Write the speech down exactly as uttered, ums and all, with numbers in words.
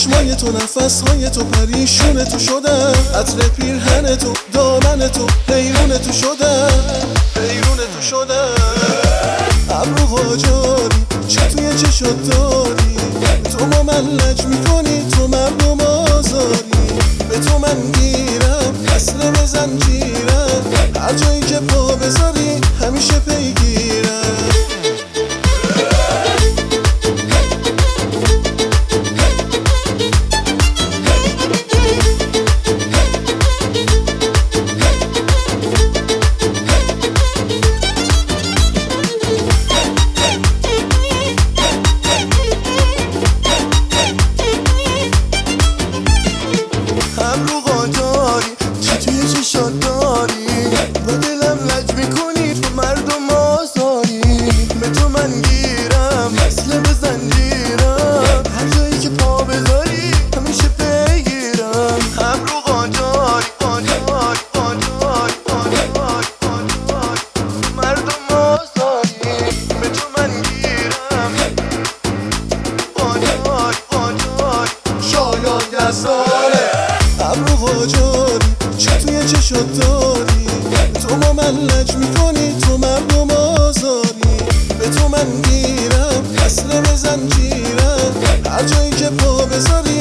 چشمای تو، نفسهای تو، پریشون تو شدم، عطر پیرهن تو، دامن تو، حیرون تو شدم، حیرون تو شدم. ابرو واجاری چه توی چشات داری، تو مملج میکنی، تو مردم آزاری. به تو من گیرم، اصل به زنجیرم، هر جایی که پا بذاری همیشه پیگیرم. با دلم لج میکنی، تو مردم آزاری. به تو من گیرم، اصل به زنجیرم، هر جایی که پا بذاری همیشه پیگیرم. ابرو قاجاری قاجاری قاجاری قاجاری قاجاری، مردم آزاری. به تو من گیرم، قاجاری قاجاری شایان گزاره. ابرو قاجاری چه توی چشات داری، تو مملج میکنی، تو مردم آزاری. به تو من گیرم، اصل به زنجیرم، هر جایی که پا بذاری